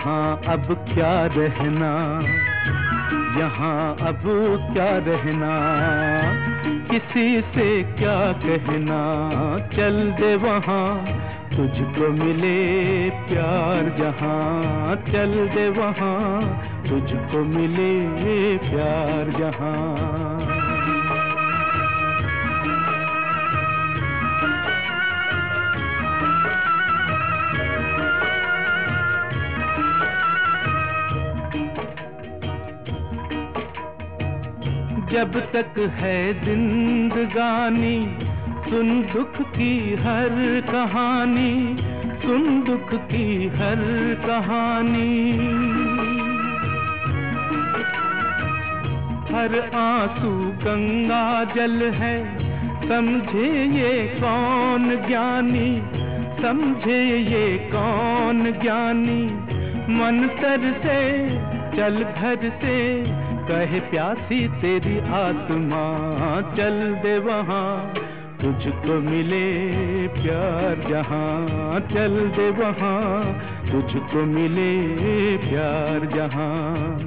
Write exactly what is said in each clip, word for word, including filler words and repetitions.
यहाँ अब क्या रहना, यहाँ अब क्या रहना, किसी से क्या कहना, चल दे वहाँ तुझको मिले प्यार जहाँ, चल दे वहाँ तुझको मिले प्यार जहाँ। जब तक है जिंदगानी सुन दुख की हर कहानी, सुन दुख की हर कहानी। हर आंसू गंगा जल है, समझे ये कौन ज्ञानी, समझे ये कौन ज्ञानी। मन तर से चल घर से कहे प्यासी तेरी आत्मा, चल दे वहाँ तुझको मिले प्यार जहाँ, चल दे वहाँ तुझको मिले प्यार जहाँ।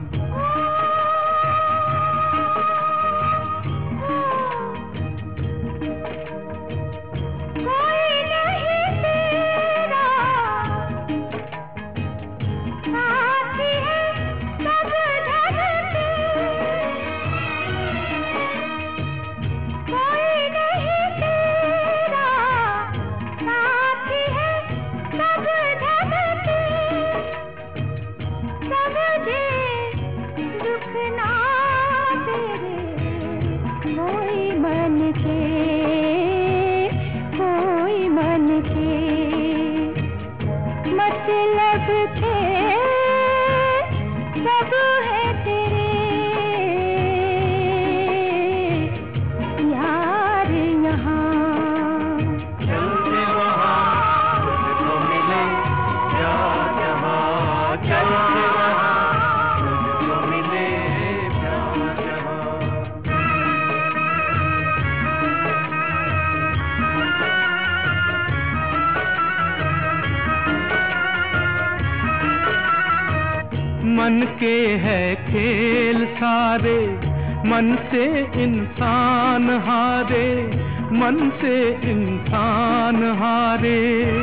मन के है खेल सारे, मन से इंसान हारे, मन से इंसान हारे।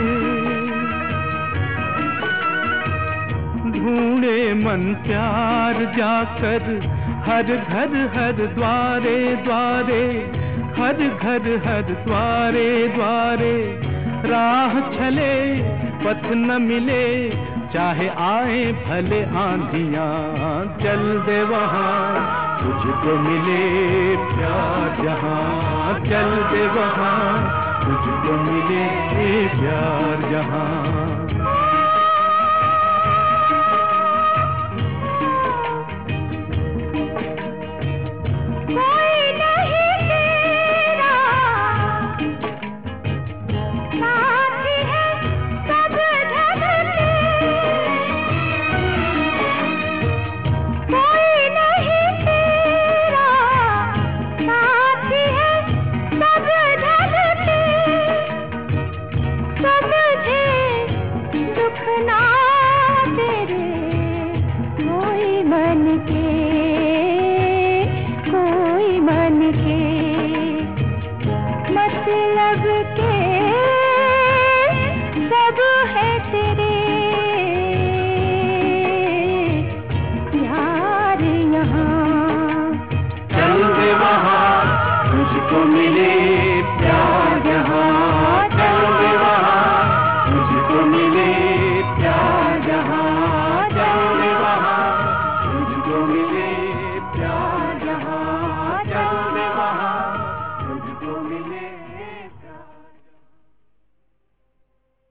ढूंढे मन प्यार जाकर हर घर हर द्वारे द्वारे, हर घर हर द्वारे द्वारे। राह चले पथ न मिले, चाहे आए भले आंधियां, चल दे वहाँ तुझको मिले प्यार जहाँ, चल दे वहाँ तुझको मिले प्यार जहाँ। तुझको मिले